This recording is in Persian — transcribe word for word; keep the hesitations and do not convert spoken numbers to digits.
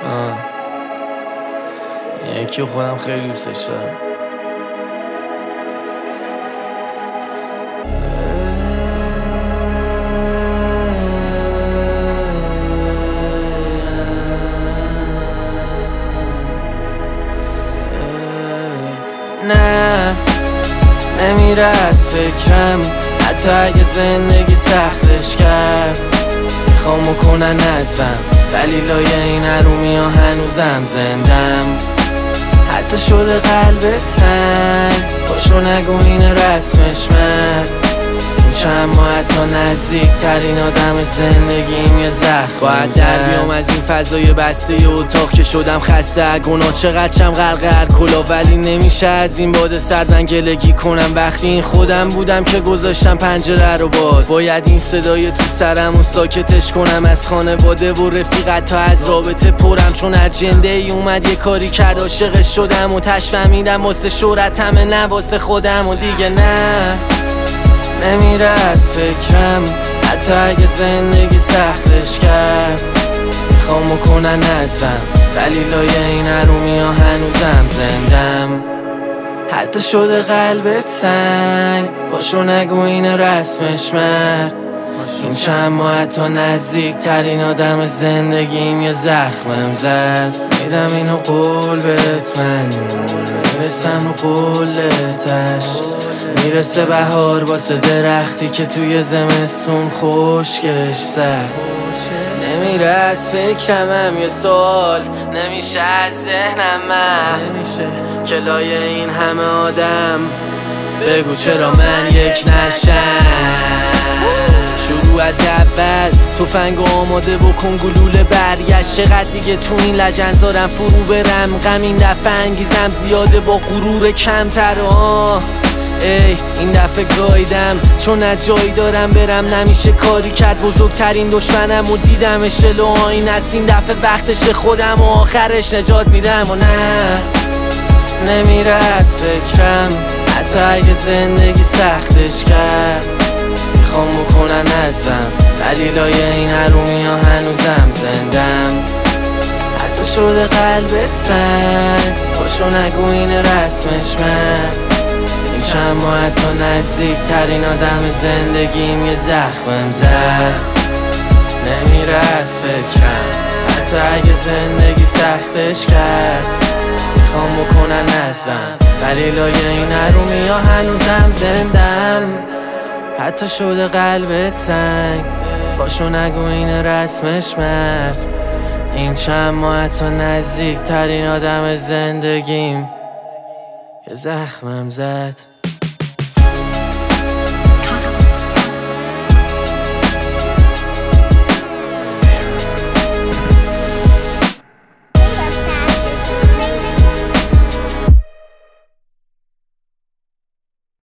آه. یکی خودم خیلی دوستش دارم. نه نمیره از فکرم، حتی اگه زندگی سختش کرد. میخوام کنن نزدم ولی لای این حرومی ها هنوزم زندم. حتی شده قلبت سنگ، باشو نگو این رسمش مرد. چند ماه حتی نزدیک ترین آدم زندگیم یه زخم. باید در بیام از این فضای بسته اتاق که شدم خسته گناه. چقدر چم غرق کلا ولی نمیشه از این باد سرد من گلگی کنم. وقتی این خودم بودم که گذاشتم پنجره رو باز. باید این صدای تو سرم و ساکتش کنم از خانواده و رفیقت تا از رابطه پرم. چون اجنده ای اومد یه کاری کرد عاشقش شدم و تش فهمیدم واسه شهرتمه نه واسه خودم. و دیگه نه نمیره از فکرم، حتی اگه زندگی سختش کرد. میخوام کنن نزدم ولی لای این حرومی ها هنوزم زندم. حتی شده قلبت سنگ، باشو نگو این رسمش مرد. این چند ماه حتی نزدیک ترین آدم زندگیم یه زخمم زد. میدم اینو قول بهت من میرسم رو قولتش. میرسه بهار واسه درختی که توی زمستون خشکش زد. نمیره از فکرمم یه سال، نمیشه از ذهنم نمیشه که لای این همه آدم بگو چرا من یک نشم. شروع از اول تفنگ آماده بکن گلوله برگشت. چقدر دیگه تو این لجنزارم فرو برم. غم این دفعه انگیزم زیاده با غرور کمتر. آه ای این دفعه گایدم چون نه جایی دارم برم. نمیشه کاری کرد بزرگترین دشمنم و دیدم شلو آین است. این دفعه وقتش خودم و آخرش نجات میدم. و نه نمیره از فکرم، حتی اگه زندگی سختش کرد. میخوام بکنن نزدم ولی لای این حرومی ها هنوزم زندم. حتی شده قلبت سنگ، باشو نگو این رسمش مرد. چند ماه حتی نزدیک ترین آدم زندگیم یه زخمم زد. نمیره از فکرم، حتی اگه زندگی سختش کرد. میخوام بکنن نزدم ولی لای این حرومی ها هنوزم زندم. حتی شده قلبت سنگ، باشو نگو این رسمش مرد. این چند ماه حتی نزدیک ترین آدم زندگیم یه زخمم زد.